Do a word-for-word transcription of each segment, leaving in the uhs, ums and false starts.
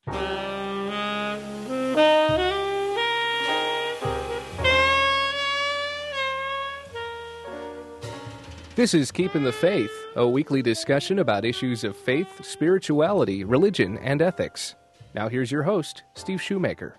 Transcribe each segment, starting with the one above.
This is Keeping the Faith, a weekly discussion about issues of faith, spirituality, religion, and ethics. Now here's your host, Steve Shoemaker.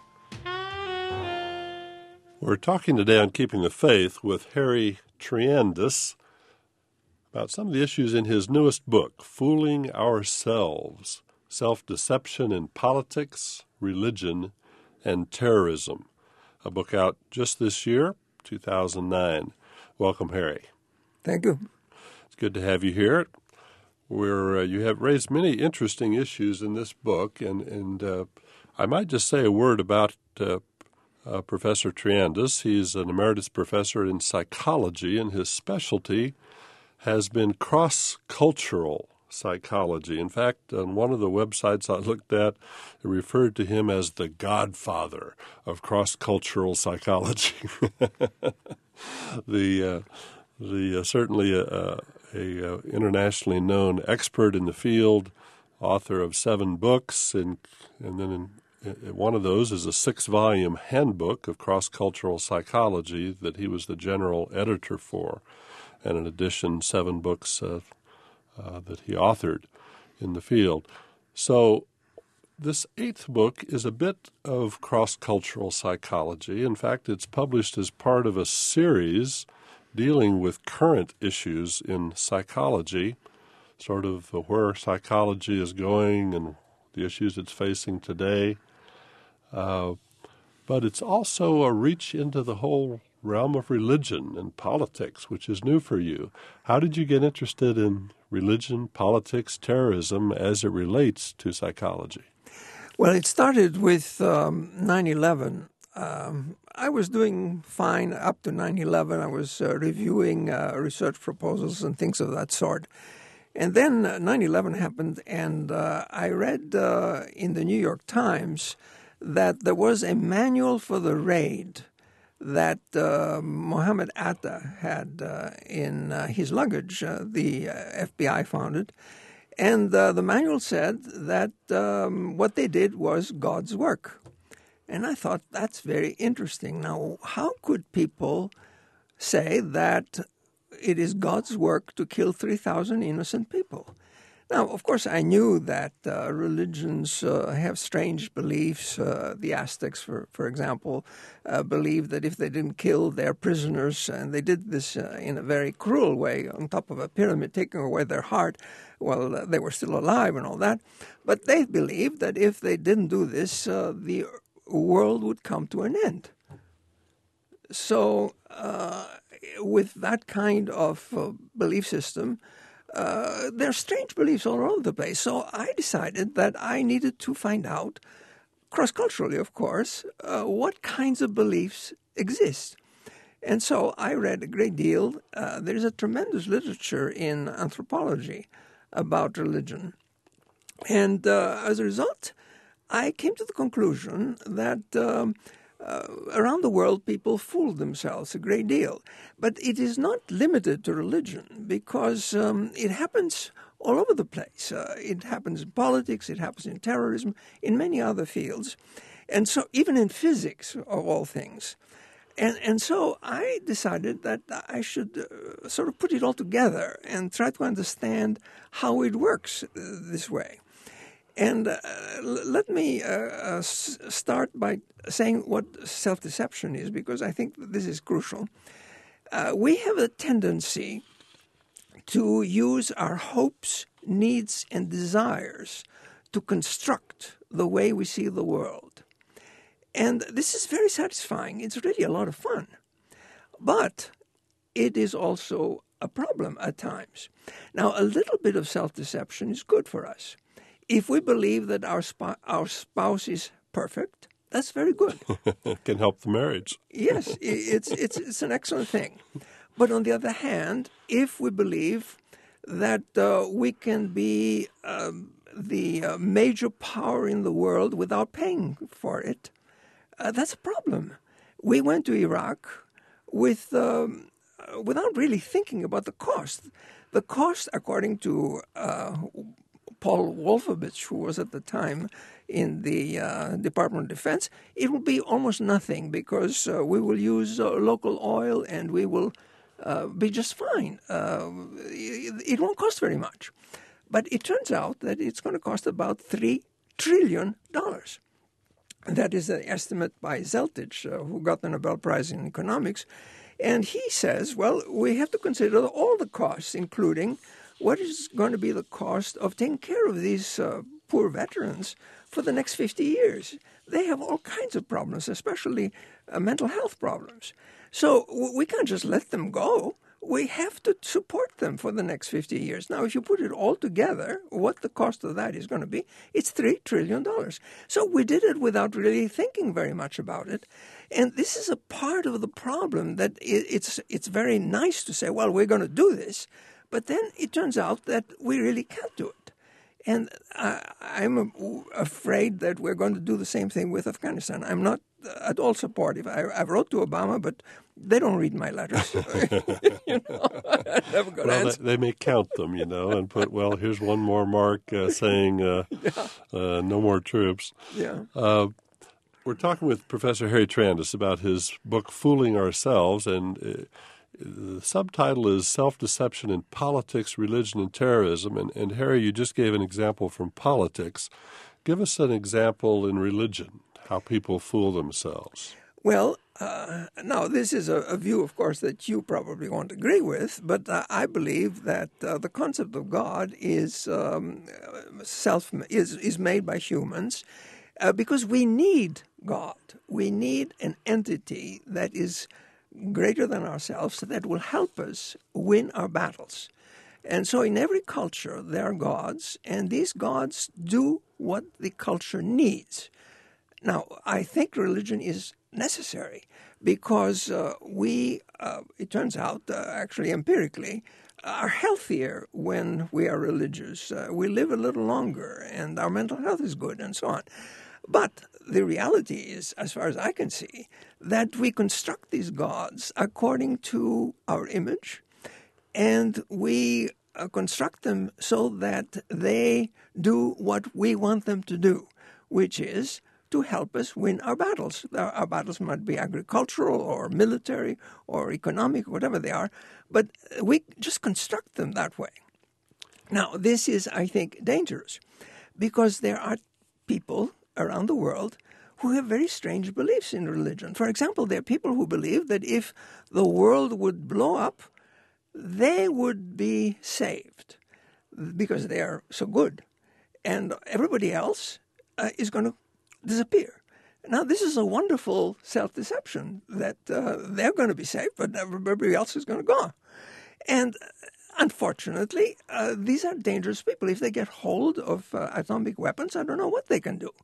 We're talking today on Keeping the Faith with Harry Triandis about some of the issues in his newest book, Fooling Ourselves, Self-Deception in Politics, Religion, and Terrorism, a book out just this year, two thousand nine. Welcome, Harry. Thank you. It's good to have you here. Where uh, you have raised many interesting issues in this book, and, and uh, I might just say a word about uh, uh, Professor Triandis. He's an emeritus professor in psychology, and his specialty has been cross-cultural psychology. In fact, on one of the websites I looked at, it referred to him as the godfather of cross-cultural psychology. the uh, the uh, certainly a, a, a uh, internationally known expert in the field, author of seven books, and and then in, in one of those is a six-volume handbook of cross-cultural psychology that he was the general editor for, and in addition, seven books uh, uh, that he authored in the field. So this eighth book is a bit of cross-cultural psychology. In fact, it's published as part of a series dealing with current issues in psychology, sort of where psychology is going and the issues it's facing today. Uh, but it's also a reach into the whole realm of religion and politics, which is new for you. How did you get interested in religion, politics, terrorism as it relates to psychology? Well, it started with um, nine eleven. Um, I was doing fine up to nine eleven. I was uh, reviewing uh, research proposals and things of that sort. And then uh, nine eleven happened, and uh, I read uh, in the New York Times that there was a manual for the raid that uh, Mohammed Atta had uh, in uh, his luggage. Uh, the uh, F B I found it. And uh, the manual said that um, what they did was God's work. And I thought, that's very interesting. Now, how could people say that it is God's work to kill three thousand innocent people? Now, of course, I knew that uh, religions uh, have strange beliefs. Uh, the Aztecs, for, for example, uh, believed that if they didn't kill their prisoners, and they did this uh, in a very cruel way on top of a pyramid, taking away their heart, well, uh, they were still alive and all that. But they believed that if they didn't do this, uh, the world would come to an end. So uh, with that kind of uh, belief system, uh, there are strange beliefs all over the place. So I decided that I needed to find out, cross-culturally, of course, uh, what kinds of beliefs exist. And so I read a great deal. Uh, there's a tremendous literature in anthropology about religion. And uh, as a result, I came to the conclusion that um, uh, around the world people fool themselves a great deal. But it is not limited to religion, because um, it happens all over the place. Uh, it happens in politics, it happens in terrorism, in many other fields. And so even in physics, of all things. And and so I decided that I should uh, sort of put it all together and try to understand how it works uh, this way. And uh, let me uh, uh, start by saying what self-deception is, because I think this is crucial. Uh, we have a tendency to use our hopes, needs, and desires to construct the way we see the world. And this is very satisfying. It's really a lot of fun. But it is also a problem at times. Now, a little bit of self-deception is good for us. If we believe that our sp- our spouse is perfect, that's very good. It can help the marriage. Yes, it's it's it's an excellent thing. But on the other hand, if we believe that uh, we can be um, the uh, major power in the world without paying for it, uh, that's a problem. We went to Iraq with um, without really thinking about the cost. The cost, according to uh, Paul Wolfowitz, who was at the time in the uh, Department of Defense, it will be almost nothing because uh, we will use uh, local oil and we will uh, be just fine. Uh, it, it won't cost very much. But it turns out that it's going to cost about three trillion dollars. That is an estimate by Zeltich, uh, who got the Nobel Prize in economics. And he says, well, we have to consider all the costs, including what is going to be the cost of taking care of these uh, poor veterans for the next fifty years. They have all kinds of problems, especially uh, mental health problems. So w- we can't just let them go. We have to support them for the next fifty years. Now, if you put it all together, what the cost of that is going to be, it's three trillion dollars. So we did it without really thinking very much about it. And this is a part of the problem that it's it's very nice to say, well, we're going to do this. But then it turns out that we really can't do it. And I, I'm afraid that we're going to do the same thing with Afghanistan. I'm not at all supportive. I, I wrote to Obama, but they don't read my letters. you know, I never got well, answer. They, they may count them, you know, and put, well, here's one more mark uh, saying uh, yeah. uh, no more troops. Yeah. Uh, we're talking with Professor Harry Trandas about his book, Fooling Ourselves, and uh, the subtitle is Self-Deception in Politics, Religion, and Terrorism. And, and Harry, you just gave an example from politics. Give us an example in religion, how people fool themselves. Well, uh, now this is a, a view, of course, that you probably won't agree with, but uh, I believe that uh, the concept of God is um, self is is made by humans uh, because we need God. We need an entity that is greater than ourselves that will help us win our battles. And so in every culture, there are gods, and these gods do what the culture needs. Now, I think religion is necessary because uh, we, uh, it turns out, uh, actually empirically, are healthier when we are religious. Uh, we live a little longer, and our mental health is good, and so on. But the reality is, as far as I can see, that we construct these gods according to our image, and we uh, construct them so that they do what we want them to do, which is to help us win our battles. Our, our battles might be agricultural or military or economic, whatever they are, but we just construct them that way. Now, this is, I think, dangerous because there are people around the world who have very strange beliefs in religion. For example, there are people who believe that if the world would blow up, they would be saved because they are so good, and everybody else uh, is going to disappear. Now, this is a wonderful self-deception that uh, they're going to be saved, but everybody else is going to go. And unfortunately, uh, these are dangerous people. If they get hold of uh, atomic weapons, I don't know what they can do.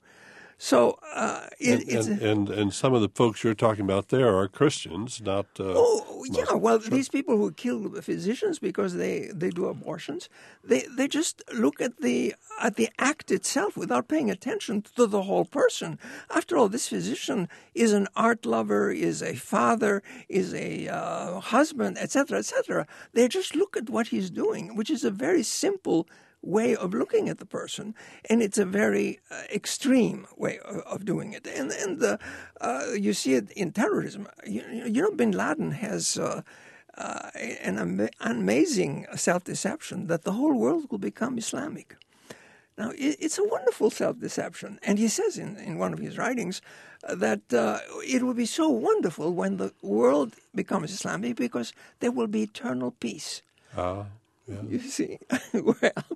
So uh, it, and, it's and, and and some of the folks you're talking about there are Christians, not. Uh, oh yeah, Muslims. well, Sure. these people who kill physicians because they, they do abortions, they they just look at the at the act itself without paying attention to the whole person. After all, this physician is an art lover, is a father, is a uh, husband, et cetera, et cetera. They just look at what he's doing, which is a very simple way of looking at the person, and it's a very uh, extreme way of, of doing it. And and uh, uh, you see it in terrorism. You, you know, Bin Laden has uh, uh, an ama- amazing self-deception that the whole world will become Islamic. Now, it, it's a wonderful self-deception, and he says in, in one of his writings uh, that uh, it will be so wonderful when the world becomes Islamic because there will be eternal peace. Ah. Yeah. You see, well,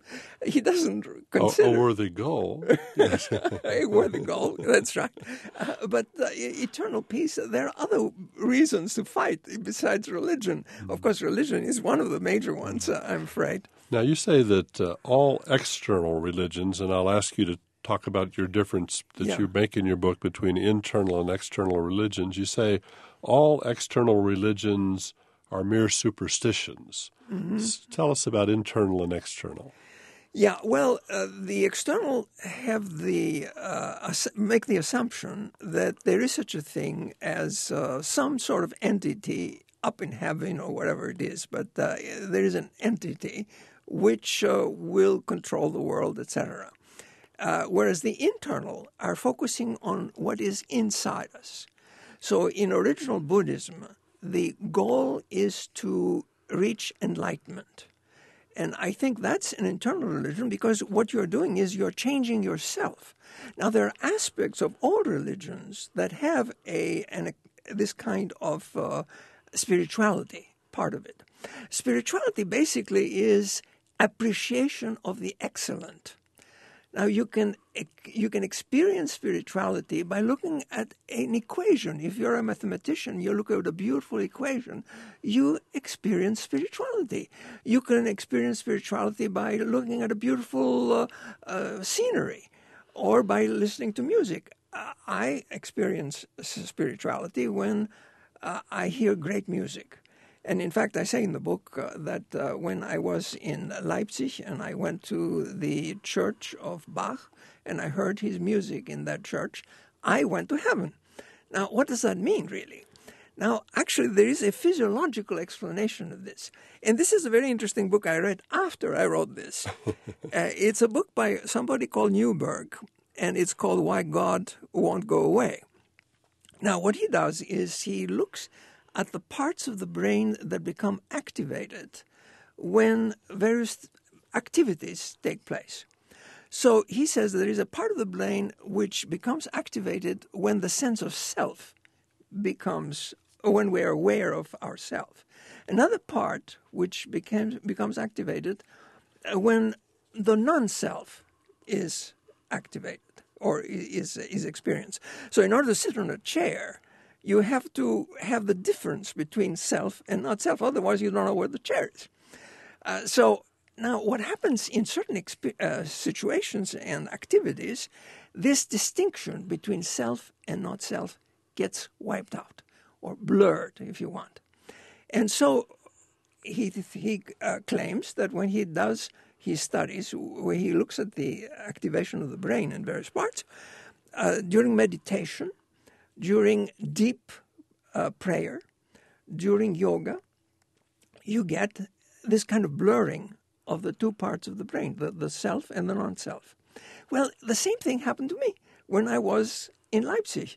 he doesn't A, consider a worthy goal. Yes. a worthy goal. That's right. Uh, but uh, eternal peace. There are other reasons to fight besides religion. Of course, religion is one of the major ones. Uh, I'm afraid. Now, you say that uh, all external religions, and I'll ask you to talk about your difference that Yeah. you make in your book between internal and external religions. You say all external religions are mere superstitions. Mm-hmm. S- Tell us about internal and external. Yeah, well, uh, the external have the uh, ass- make the assumption that there is such a thing as uh, some sort of entity up in heaven or whatever it is, but uh, there is an entity which uh, will control the world, et cetera. Uh, whereas the internal are focusing on what is inside us. So in original Buddhism, the goal is to reach enlightenment. And I think that's an internal religion because what you're doing is you're changing yourself. Now, there are aspects of all religions that have a an, this kind of uh, spirituality, part of it. Spirituality basically is appreciation of the excellent. Now, you can you can experience spirituality by looking at an equation. If you're a mathematician, you look at a beautiful equation, you experience spirituality. You can experience spirituality by looking at a beautiful uh, uh, scenery or by listening to music. Uh, I experience spirituality when uh, I hear great music. And in fact, I say in the book uh, that uh, when I was in Leipzig and I went to the church of Bach and I heard his music in that church, I went to heaven. Now, what does that mean, really? Now, actually, there is a physiological explanation of this. And this is a very interesting book I read after I wrote this. uh, it's a book by somebody called Newberg, and it's called Why God Won't Go Away. Now, what he does is he looks at the parts of the brain that become activated when various activities take place. So he says there is a part of the brain which becomes activated when the sense of self becomes, or when we're aware of ourself. Another part which becomes becomes activated when the non-self is activated or is is experienced. So in order to sit on a chair, you have to have the difference between self and not self. Otherwise, you don't know where the chair is. Uh, so now what happens in certain exp- uh, situations and activities, this distinction between self and not self gets wiped out or blurred, if you want. And so he, he uh, claims that when he does his studies, where he looks at the activation of the brain in various parts, uh, during meditation, during deep uh, prayer, during yoga, you get this kind of blurring of the two parts of the brain, the, the self and the non-self. Well, the same thing happened to me when I was in Leipzig.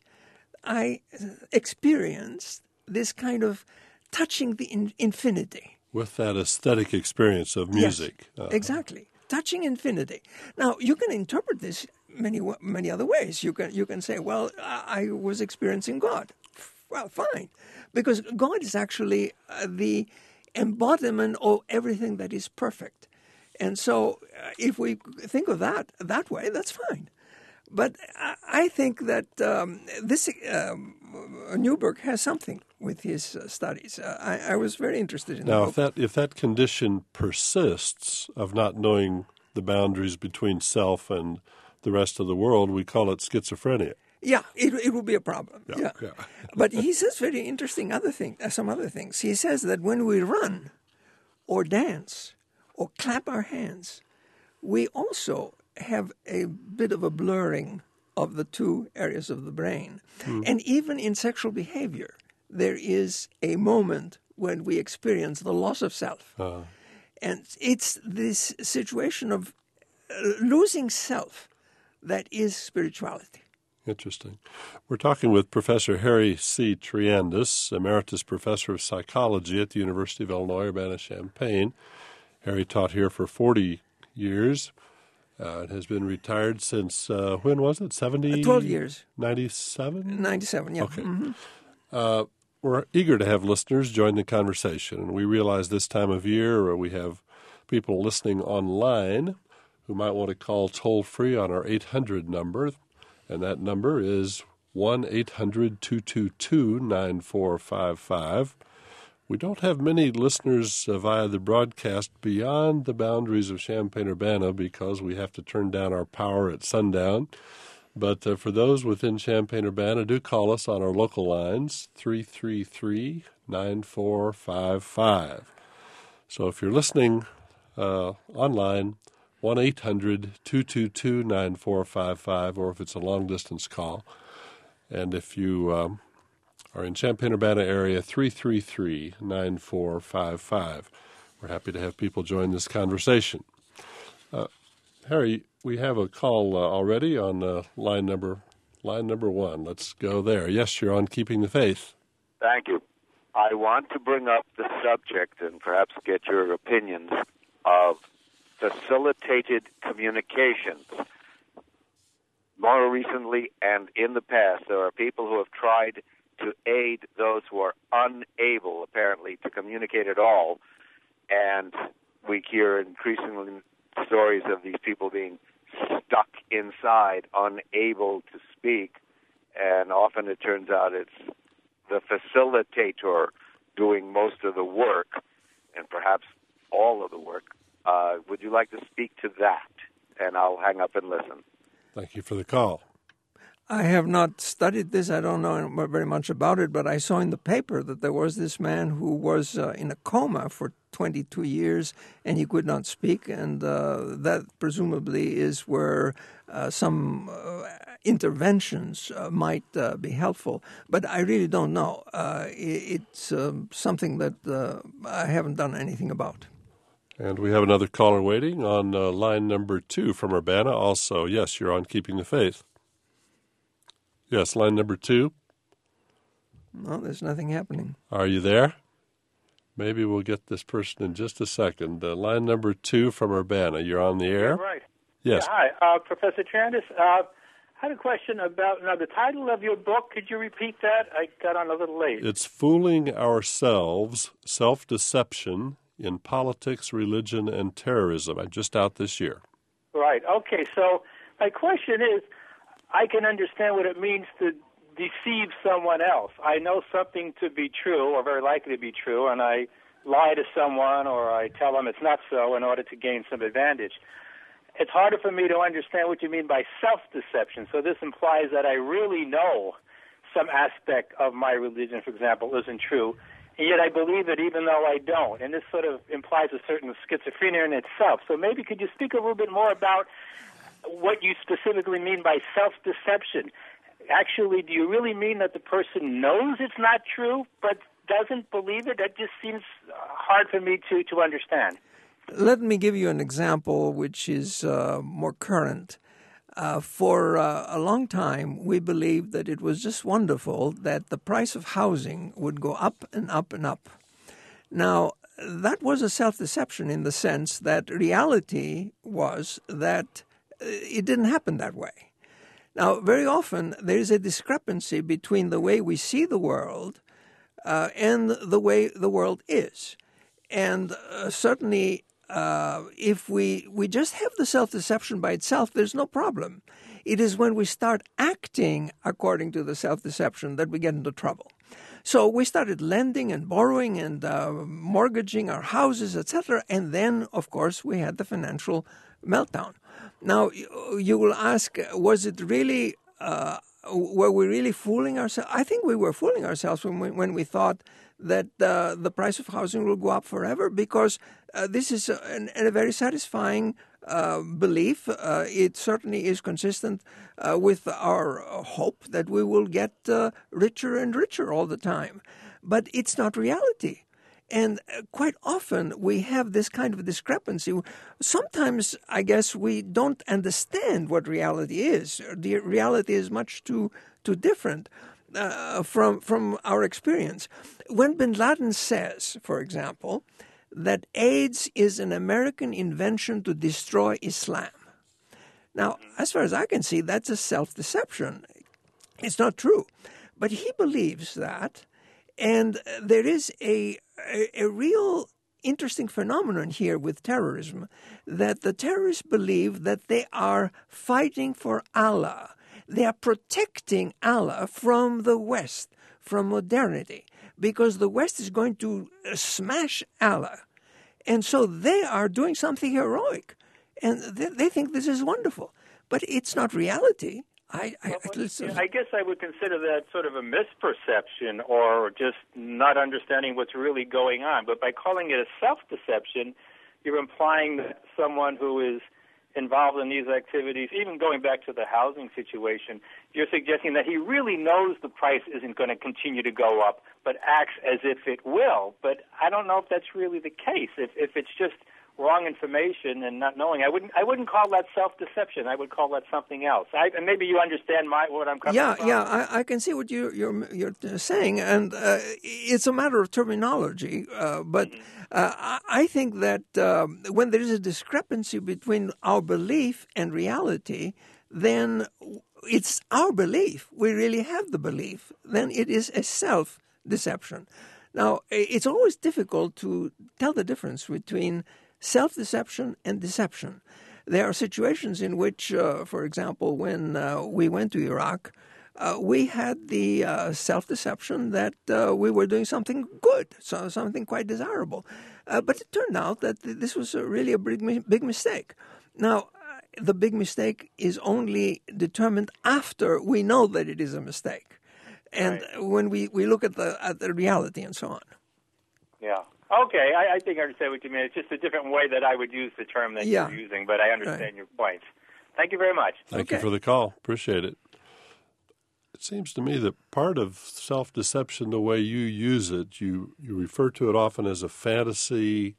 I experienced this kind of touching the in- infinity. With that aesthetic experience of music. Yes, uh-huh. Exactly. Touching infinity. Now, you can interpret this many many other ways. You can you can say, well, I was experiencing God. Well, fine. Because God is actually uh, the embodiment of everything that is perfect. And so uh, if we think of that that way, that's fine. But I, I think that um, this um, Newberg has something with his uh, studies. Uh, I, I was very interested in now, the if that if that condition persists of not knowing the boundaries between self and the rest of the world, we call it schizophrenia. Yeah, it it will be a problem. Yeah, yeah. yeah. But he says very interesting other thing, uh, some other things. He says that when we run or dance or clap our hands, we also have a bit of a blurring of the two areas of the brain. Hmm. And even in sexual behavior, there is a moment when we experience the loss of self. Uh. And it's this situation of losing self that is spirituality. Interesting. We're talking with Professor Harry C. Triandis, Emeritus Professor of Psychology at the University of Illinois, Urbana-Champaign. Harry taught here for forty years. Uh, it has been retired since, uh, when was it, seventy? twelve years. ninety-seven? ninety-seven, yeah. Okay. Mm-hmm. Uh, we're eager to have listeners join the conversation, and we realize this time of year we have people listening online who might want to call toll-free on our eight hundred number, and that number is one eight hundred two two two nine four five five. We don't have many listeners uh, via the broadcast beyond the boundaries of Champaign-Urbana because we have to turn down our power at sundown. But uh, for those within Champaign-Urbana, do call us on our local lines, three three three nine four five five. So if you're listening uh, online, one eight hundred two two two nine four five five, or if it's a long-distance call. And if you um, are in Champaign-Urbana area, three three three nine four five five. we're happy to have people join this conversation. Uh, Harry, we have a call uh, already on uh, line number line number one. Let's go there. Yes, you're on Keeping the Faith. Thank you. I want to bring up the subject and perhaps get your opinions of facilitated communications. More recently and in the past, there are people who have tried to aid those who are unable, apparently, to communicate at all. And we hear increasingly stories of these people being stuck inside, unable to speak. And often it turns out it's the facilitator doing most of the work, and perhaps all of the work. Uh, would you like to speak to that? And I'll hang up and listen. Thank you for the call. I have not studied this. I don't know very much about it, but I saw in the paper that there was this man who was uh, in a coma for twenty-two years, and he could not speak, and uh, that presumably is where uh, some uh, interventions uh, might uh, be helpful. But I really don't know. Uh, it, it's um, something that uh, I haven't done anything about. And we have another caller waiting on uh, line number two from Urbana also. Yes, you're on Keeping the Faith. Yes, line number two. No, there's nothing happening. Are you there? Maybe we'll get this person in just a second. Uh, line number two from Urbana. You're on the air? Yeah, right. Yes. Yeah, hi, uh, Professor Trandis. Uh, I had a question about, now the title of your book, could you repeat that? I got on a little late. It's Fooling Ourselves, Self-Deception in Politics, Religion, and Terrorism. I'm just out this year. Right. Okay, so my question is, I can understand what it means to deceive someone else. I know something to be true, or very likely to be true, and I lie to someone or I tell them it's not so in order to gain some advantage. It's harder for me to understand what you mean by self-deception. So this implies that I really know some aspect of my religion, for example, isn't true, and yet I believe it even though I don't. And this sort of implies a certain schizophrenia in itself. So maybe could you speak a little bit more about what you specifically mean by self-deception? Actually, do you really mean that the person knows it's not true but doesn't believe it? That just seems hard for me to, to understand. Let me give you an example which is uh, more current. Uh, for uh, a long time, we believed that it was just wonderful that the price of housing would go up and up and up. Now, that was a self-deception in the sense that reality was that it didn't happen that way. Now, very often there is a discrepancy between the way we see the world uh, and the way the world is. And uh, certainly, uh, if we, we just have the self-deception by itself, there's no problem. It is when we start acting according to the self-deception that we get into trouble. So we started lending and borrowing and uh, mortgaging our houses, et cetera. And then, of course, we had the financial meltdown. Now, you will ask, was it really, uh, were we really fooling ourselves? I think we were fooling ourselves when we, when we thought that uh, the price of housing will go up forever, because uh, this is a, an, a very satisfying uh, belief. Uh, it certainly is consistent uh, with our hope that we will get uh, richer and richer all the time. But it's not reality. And quite often we have this kind of discrepancy. Sometimes, I guess, we don't understand what reality is. The reality is much too too different uh, from from our experience. When bin Laden says, for example, that AIDS is an American invention to destroy Islam. Now, as far as I can see, that's a self-deception. It's not true. But he believes that, and there is a A, a real interesting phenomenon here with terrorism, that the terrorists believe that they are fighting for Allah. They are protecting Allah from the West, from modernity, because the West is going to smash Allah. And so they are doing something heroic, and they, they think this is wonderful. But it's not reality. I, I, well, I guess I would consider that sort of a misperception or just not understanding what's really going on. But by calling it a self-deception, you're implying that someone who is involved in these activities, even going back to the housing situation, you're suggesting that he really knows the price isn't going to continue to go up, but acts as if it will. But I don't know if that's really the case. If if it's just wrong information and not knowing, I wouldn't I wouldn't call that self-deception. I would call that something else. I, and maybe you understand my what I'm coming yeah, from. Yeah, yeah, I, I can see what you, you're you're saying, and uh, it's a matter of terminology. Uh, but uh, I, I think that um, when there is a discrepancy between our belief and reality, then it's our belief. We really have the belief. Then it is a self-deception. Now, it's always difficult to tell the difference between self-deception and deception. There are situations in which, uh, for example, when uh, we went to Iraq, uh, we had the uh, self-deception that uh, we were doing something good, so something quite desirable. Uh, but it turned out that this was a really a big, big mistake. Now, uh, the big mistake is only determined after we know that it is a mistake. And right. when we, we look at the at the reality and so on. Yeah. Okay, I, I think I understand what you mean. It's just a different way that I would use the term that yeah. you're using, but I understand right. your points. Thank you very much. Thank okay. you for the call. Appreciate it. It seems to me that part of self-deception, the way you use it, you, you refer to it often as a fantasy.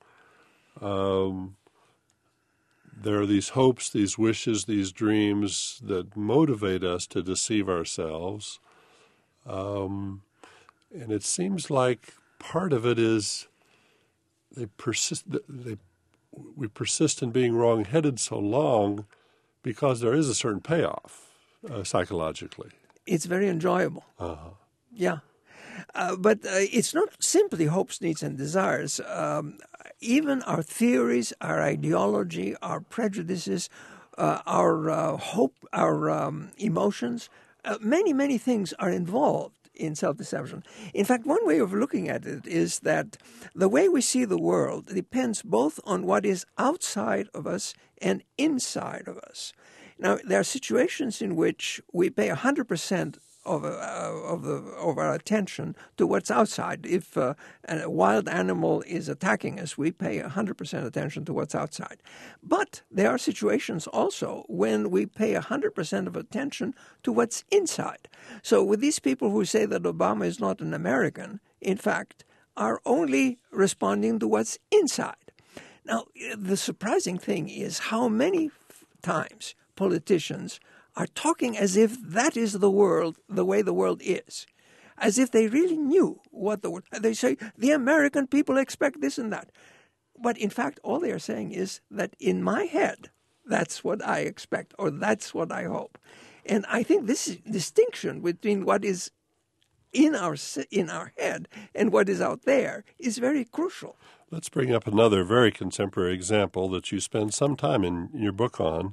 Um, there are these hopes, these wishes, these dreams that motivate us to deceive ourselves. Um, and it seems like part of it is they persist. They we persist in being wrong-headed so long because there is a certain payoff uh, psychologically. It's very enjoyable. Uh-huh. Yeah. Uh, but uh, it's not simply hopes, needs, and desires. Um, even our theories, our ideology, our prejudices, uh, our uh, hope, our um, emotions, uh, many, many things are involved in self-deception. In fact, one way of looking at it is that the way we see the world depends both on what is outside of us and inside of us. Now, there are situations in which we pay one hundred percent of, uh, of, the, of our attention to what's outside. If uh, a wild animal is attacking us, we pay one hundred percent attention to what's outside. But there are situations also when we pay one hundred percent of attention to what's inside. So with these people who say that Obama is not an American, in fact, are only responding to what's inside. Now, the surprising thing is how many times politicians are talking as if that is the world, the way the world is, as if they really knew what the world. They say, the American people expect this and that. But in fact, all they are saying is that in my head, that's what I expect, or that's what I hope. And I think this distinction between what is in our in our head and what is out there is very crucial. Let's bring up another very contemporary example that you spend some time in your book on.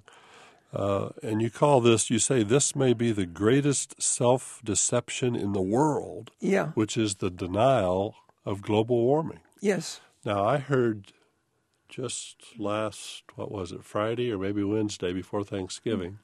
Uh, and you call this, you say, this may be the greatest self-deception in the world, yeah. which is the denial of global warming. Yes. Now, I heard just last, what was it, Friday or maybe Wednesday before Thanksgiving,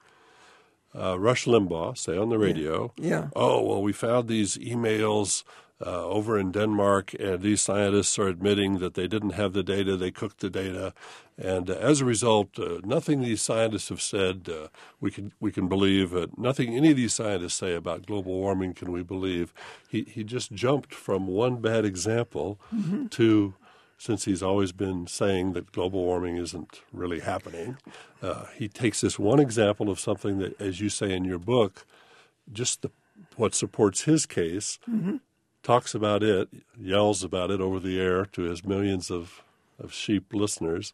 uh, Rush Limbaugh say on the radio, yeah. yeah. oh, well, we found these emails uh, over in Denmark, and these scientists are admitting that they didn't have the data, they cooked the data. And uh, as a result, uh, nothing these scientists have said uh, we can we can believe. Uh, nothing any of these scientists say about global warming can we believe. He he just jumped from one bad example mm-hmm. to, since he's always been saying that global warming isn't really happening, uh, he takes this one example of something that, as you say in your book, just the, what supports his case, mm-hmm. talks about it, yells about it over the air to his millions of of sheep listeners,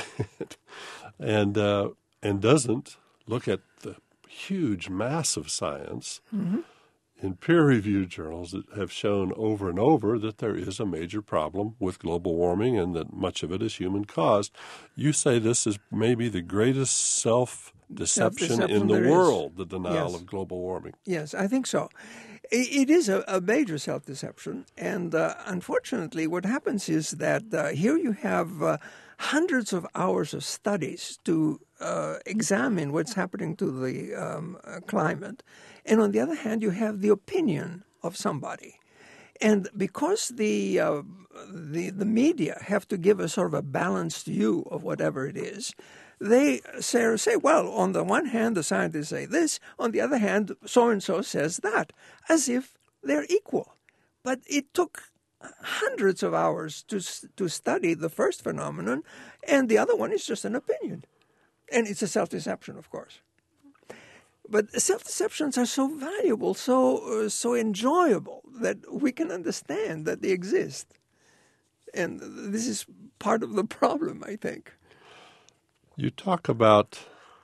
and uh, and doesn't look at the huge mass of science mm-hmm. in peer-reviewed journals that have shown over and over that there is a major problem with global warming and that much of it is human-caused. You say this is maybe the greatest self-deception, self-deception in the world, is. the denial yes. of global warming. Yes, I think so. It is a, a major self-deception, and uh, unfortunately what happens is that uh, here you have uh, hundreds of hours of studies to uh, examine what's happening to the um, uh, climate, and on the other hand you have the opinion of somebody. And because the, uh, the, the media have to give a sort of a balanced view of whatever it is, they say, say, well, on the one hand, the scientists say this, on the other hand, so-and-so says that, as if they're equal. But it took hundreds of hours to to study the first phenomenon, and the other one is just an opinion. And it's a self-deception, of course. But self-deceptions are so valuable, so uh, so enjoyable, that we can understand that they exist. And this is part of the problem, I think. You talk about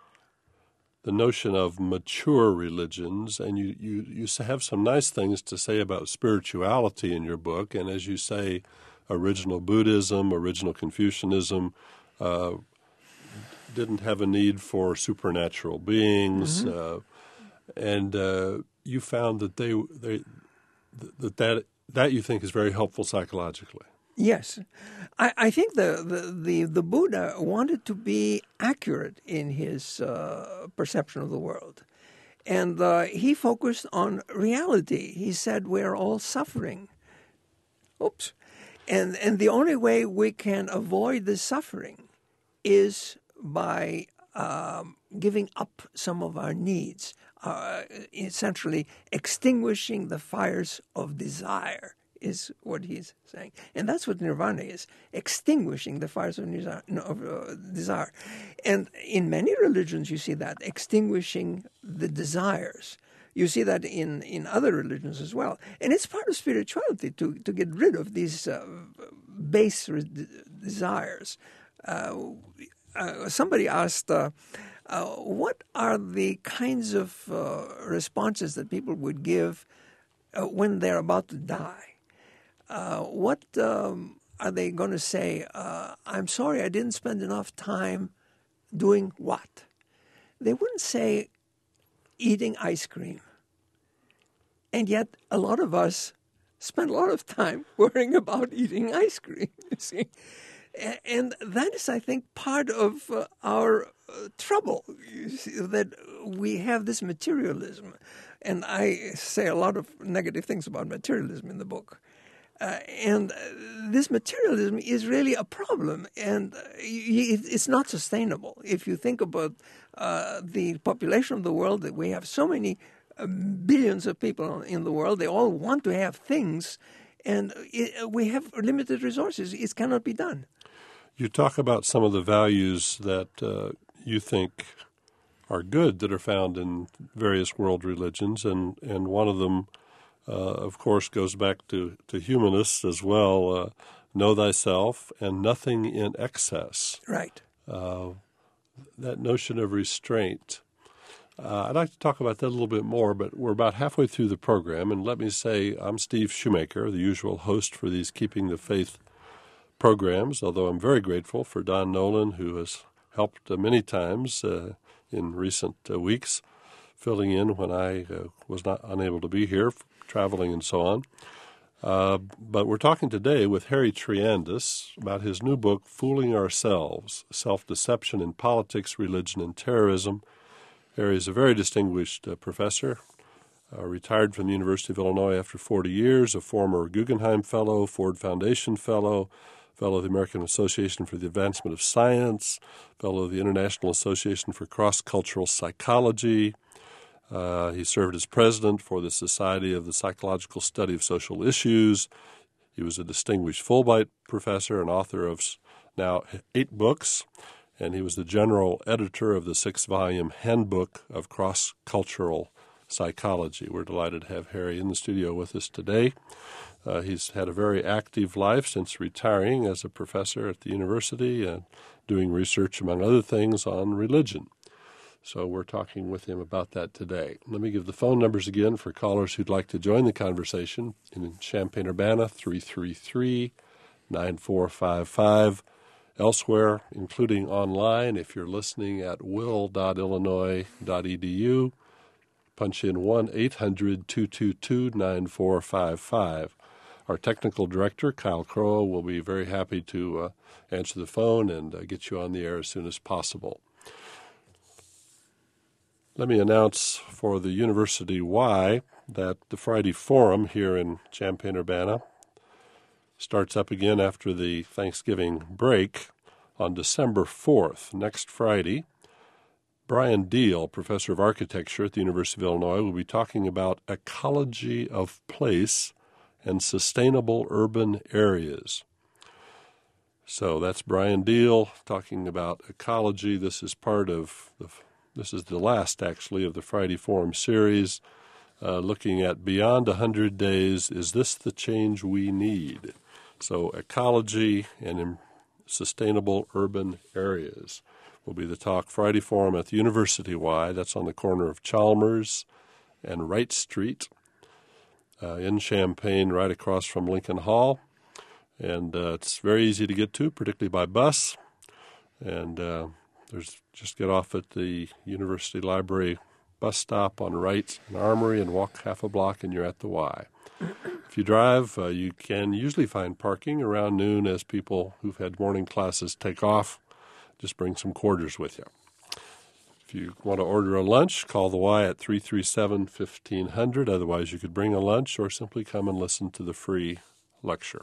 the notion of mature religions, and you, you, you have some nice things to say about spirituality in your book. And as you say, original Buddhism, original Confucianism uh, didn't have a need for supernatural beings, mm-hmm. uh, and uh, you found that they they that, that that you think is very helpful psychologically. Yes. I, I think the, the, the, the Buddha wanted to be accurate in his uh, perception of the world. And uh, he focused on reality. He said we're all suffering. Oops. And, and the only way we can avoid this suffering is by um, giving up some of our needs, uh, essentially extinguishing the fires of desire, is what he's saying. And that's what nirvana is, extinguishing the fires of, desire, of uh, desire. And in many religions you see that, extinguishing the desires. You see that in, in other religions as well. And it's part of spirituality to, to get rid of these uh, base re- desires. Uh, uh, somebody asked, uh, uh, what are the kinds of uh, responses that people would give uh, when they're about to die? Uh, what um, are they going to say? Uh, I'm sorry, I didn't spend enough time doing what? They wouldn't say eating ice cream. And yet a lot of us spend a lot of time worrying about eating ice cream, you see. And that is, I think, part of uh, our uh, trouble, you see, that we have this materialism. And I say a lot of negative things about materialism in the book. Uh, and uh, this materialism is really a problem, and uh, y- it's not sustainable. If you think about uh, the population of the world, that we have so many uh, billions of people in the world, they all want to have things, and it, we have limited resources. It cannot be done. You talk about some of the values that uh, you think are good that are found in various world religions, and, and one of them Uh, of course, goes back to, to humanists as well. Uh, know thyself and nothing in excess. Right. Uh, that notion of restraint. Uh, I'd like to talk about that a little bit more, but we're about halfway through the program. And let me say, I'm Steve Shoemaker, the usual host for these Keeping the Faith programs, although I'm very grateful for Don Nolan, who has helped uh, many times uh, in recent uh, weeks, filling in when I uh, was not unable to be here, traveling and so on. Uh, but we're talking today with Harry Triandis about his new book, Fooling Ourselves, Self-Deception in Politics, Religion, and Terrorism. Harry is a very distinguished uh, professor, uh, retired from the University of Illinois after forty years, a former Guggenheim Fellow, Ford Foundation Fellow, Fellow of the American Association for the Advancement of Science, Fellow of the International Association for Cross-Cultural Psychology. Uh, he served as president for the Society of the Psychological Study of Social Issues. He was a distinguished Fulbright professor and author of now eight books, and he was the general editor of the six-volume Handbook of Cross-Cultural Psychology. We're delighted to have Harry in the studio with us today. Uh, he's had a very active life since retiring as a professor at the university and doing research, among other things, on religion. So we're talking with him about that today. Let me give the phone numbers again for callers who'd like to join the conversation. In Champaign-Urbana, three three three, nine four five five. Elsewhere, including online, if you're listening at will dot illinois dot e d u, punch in one eight hundred two two two nine four five five. Our technical director, Kyle Crowe, will be very happy to uh, answer the phone and uh, get you on the air as soon as possible. Let me announce for the University Y that the Friday Forum here in Champaign-Urbana starts up again after the Thanksgiving break on December fourth, next Friday, Brian Deal, professor of architecture at the University of Illinois, will be talking about ecology of place and sustainable urban areas. So that's Brian Deal talking about ecology. This is part of the, this is the last, actually, of the Friday Forum series, uh, looking at beyond one hundred days, is this the change we need? So ecology and in sustainable urban areas will be the talk. Friday Forum at the University Y. That's on the corner of Chalmers and Wright Street uh, in Champaign, right across from Lincoln Hall. And uh, it's very easy to get to, particularly by bus. And uh, there's just get off at the University Library bus stop on Wright and Armory and walk half a block and you're at the Y. If you drive, uh, you can usually find parking around noon as people who've had morning classes take off. Just bring some quarters with you. If you want to order a lunch, call the Y at three three seven, fifteen hundred. Otherwise, you could bring a lunch or simply come and listen to the free lecture.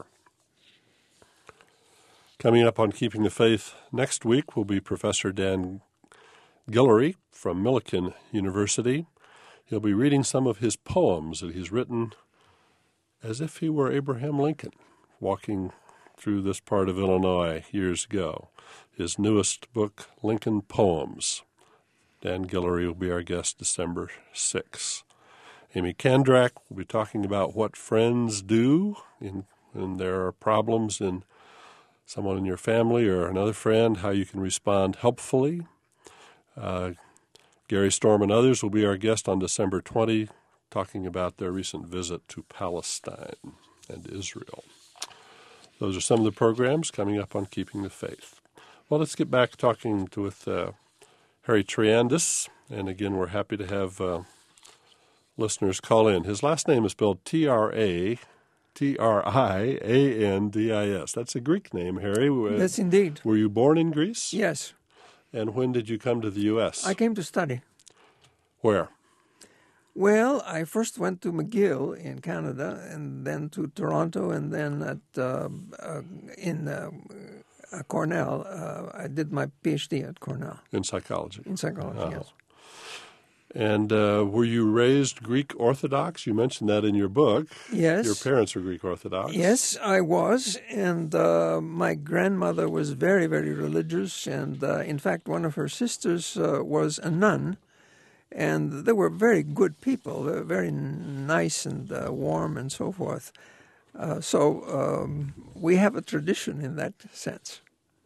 Coming up on Keeping the Faith next week will be Professor Dan Guillory from Millikan University. He'll be reading some of his poems that he's written as if he were Abraham Lincoln, walking through this part of Illinois years ago. His newest book, Lincoln Poems. Dan Guillory will be our guest December sixth. Amy Kandrak will be talking about what friends do in, when there are problems in someone in your family or another friend, how you can respond helpfully. Uh, Gary Storm and others will be our guest on December twentieth, talking about their recent visit to Palestine and Israel. Those are some of the programs coming up on Keeping the Faith. Well, let's get back talking to, with uh, Harry Triandis. And again, we're happy to have uh, listeners call in. His last name is spelled T R A T R I A N D I S. That's a Greek name, Harry. Yes, indeed. Were you born in Greece? Yes. And when did you come to the U S? I came to study. Where? Well, I first went to McGill in Canada, and then to Toronto, and then at uh, uh, in uh, uh, Cornell. Uh, I did my PhD at Cornell. In psychology. In psychology, uh-huh. yes. And uh, were you raised Greek Orthodox? You mentioned that in your book. Yes. Your parents were Greek Orthodox. Yes, I was. And uh, my grandmother was very, very religious. And uh, in fact, one of her sisters uh, was a nun. And they were very good people. They were very nice and uh, warm and so forth. Uh, so um, we have a tradition in that sense.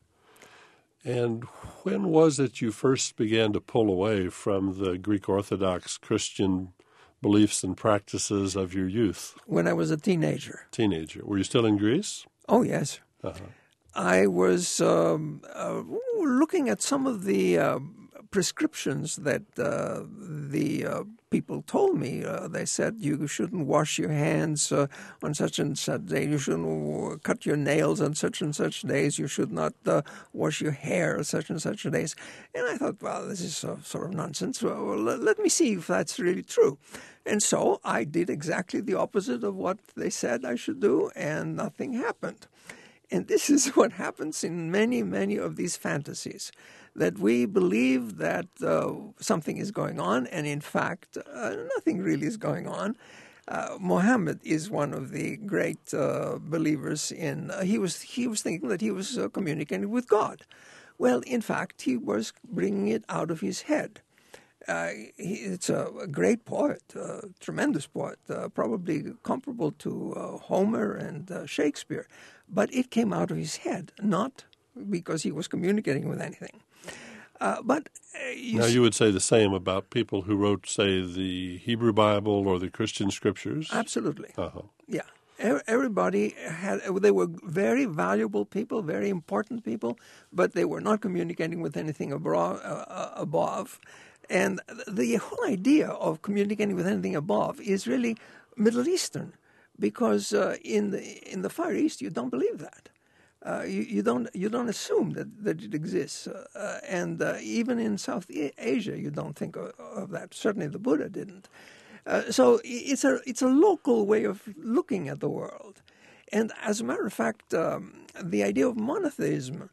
And when was it you first began to pull away from the Greek Orthodox Christian beliefs and practices of your youth? When I was a teenager. Teenager. Were you still in Greece? Oh, yes. Uh-huh. I was um, uh, looking at some of the uh, prescriptions that uh, the uh, people told me. Uh, they said you shouldn't wash your hands uh, on such and such day. You shouldn't cut your nails on such and such days. You should not uh, wash your hair on such and such days. And I thought, well, this is uh, sort of nonsense. Well, let me see if that's really true. And so I did exactly the opposite of what they said I should do, and nothing happened. And this is what happens in many, many of these fantasies, that we believe that uh, something is going on, and in fact, uh, nothing really is going on. Uh, Mohammed is one of the great uh, believers in, uh, he was he was thinking that he was uh, communicating with God. Well, in fact, he was bringing it out of his head. Uh, he, it's a, a great poet, a tremendous poet, uh, probably comparable to uh, Homer and uh, Shakespeare. But it came out of his head, not because he was communicating with anything. Uh, but uh, you Now, s- you would say the same about people who wrote, say, the Hebrew Bible or the Christian scriptures? Absolutely. Uh-huh. Yeah. E- Everybody had, they were very valuable people, very important people, but they were not communicating with anything abro- uh, above. And the whole idea of communicating with anything above is really Middle Eastern, because uh, in the in the Far East you don't believe that. Uh, you, you don't you don't assume that, that it exists, uh, and uh, even in South Asia you don't think of, of that. Certainly the Buddha didn't. Uh, so it's a it's a local way of looking at the world, and as a matter of fact, um, the idea of monotheism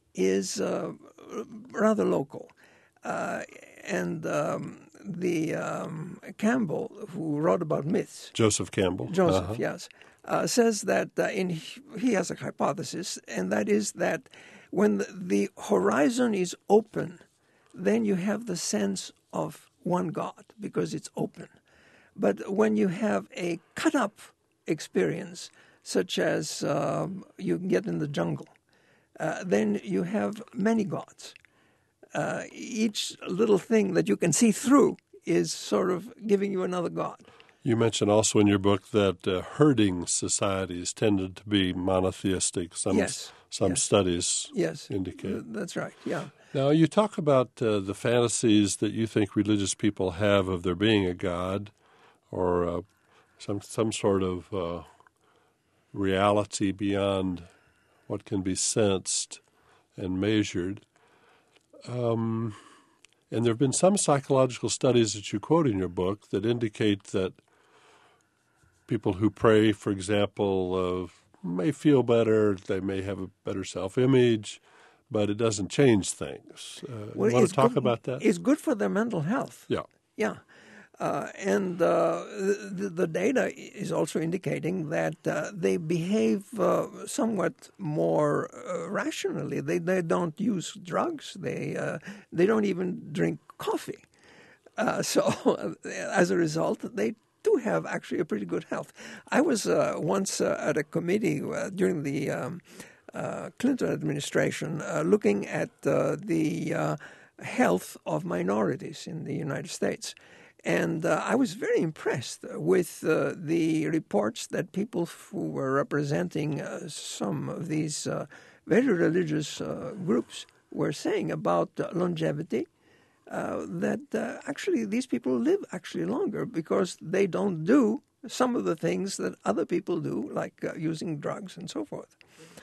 is uh, rather local. Uh, and um, the um, Campbell, who wrote about myths, Joseph Campbell. Joseph, uh-huh. yes, uh, says that uh, in he has a hypothesis, and that is that when the, the horizon is open, then you have the sense of one God because it's open. But when you have a cut-up experience, such as um, you get in the jungle, uh, then you have many gods. Uh, each little thing that you can see through is sort of giving you another god. You mentioned also in your book that uh, herding societies tended to be monotheistic. Some, Yes. some Yes. studies Yes, indicate. that's right, yeah. Now, you talk about uh, the fantasies that you think religious people have of there being a God or uh, some some sort of uh, reality beyond what can be sensed and measured. Um, and there have been some psychological studies that you quote in your book that indicate that people who pray, for example, uh, may feel better, they may have a better self-image, but it doesn't change things. Uh, Well, you want it's to talk good- about that? It's good for their mental health. Yeah. Yeah. Uh, and uh, the, the data is also indicating that uh, they behave uh, somewhat more uh, rationally. They they don't use drugs. They uh, they don't even drink coffee. Uh, so as a result, they do have actually a pretty good health. I was uh, once uh, at a committee uh, during the um, uh, Clinton administration uh, looking at uh, the uh, health of minorities in the United States. And uh, I was very impressed with uh, the reports that people who were representing uh, some of these uh, very religious uh, groups were saying about uh, longevity, uh, that uh, actually these people live actually longer because they don't do some of the things that other people do, like uh, using drugs and so forth.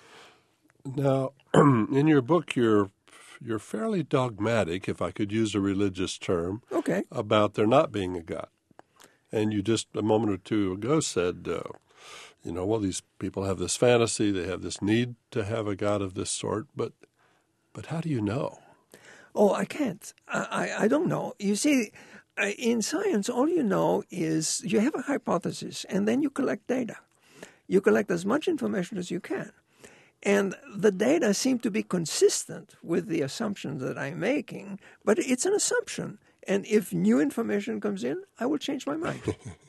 Now, in your book, you're you're fairly dogmatic, if I could use a religious term, Okay. about there not being a God. And you just a moment or two ago said, uh, you know, well, these people have this fantasy, they have this need to have a God of this sort, but but how do you know? Oh, I can't. I, I, I don't know. You see, uh, in science, all you know is you have a hypothesis, and then you collect data. You collect as much information as you can. And the data seem to be consistent with the assumptions that I'm making, but it's an assumption. And if new information comes in, I will change my mind.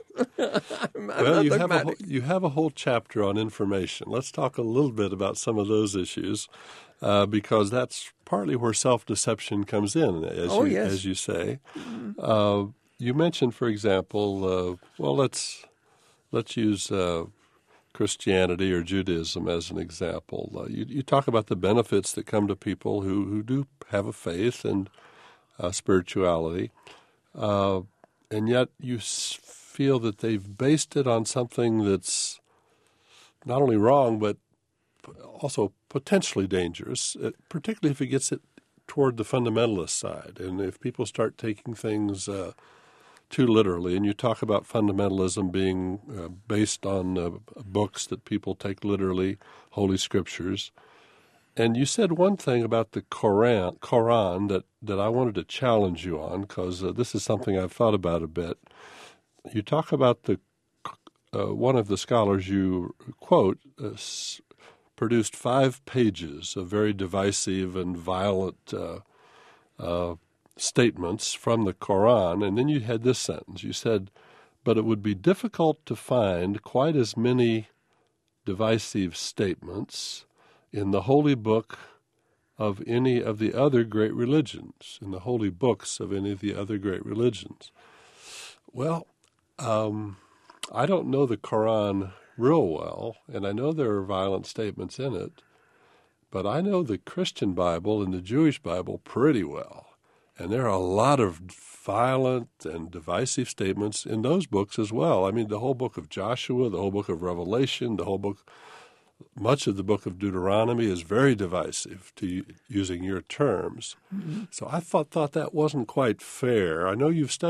I'm, I'm Well, not you have, a whole, dogmatic. you have a whole chapter on information. Let's talk a little bit about some of those issues, uh, because that's partly where self-deception comes in, as, Oh, you, yes. as you say. Uh, you mentioned, for example, uh, well, let's let's use uh, Christianity or Judaism as an example. Uh, you, you talk about the benefits that come to people who, who do have a faith and uh, spirituality, uh, and yet you s- feel that they've based it on something that's not only wrong, but also potentially dangerous, uh, particularly if it gets it toward the fundamentalist side. And if people start taking things uh, too literally, and you talk about fundamentalism being uh, based on uh, books that people take literally, Holy Scriptures. And you said one thing about the Quran, Quran that, that I wanted to challenge you on, because uh, this is something I've thought about a bit. You talk about the uh, one of the scholars you quote uh, s- produced five pages of very divisive and violent uh, uh, statements from the Quran, and then you had this sentence. You said, but it would be difficult to find quite as many divisive statements in the holy book of any of the other great religions, in the holy books of any of the other great religions. Well, um, I don't know the Quran real well, and I know there are violent statements in it, but I know the Christian Bible and the Jewish Bible pretty well. And there are a lot of violent and divisive statements in those books as well. I mean, the whole book of Joshua, the whole book of Revelation, the whole book, much of the book of Deuteronomy is very divisive, to using your terms. Mm-hmm. So I thought thought that wasn't quite fair. I know you've studied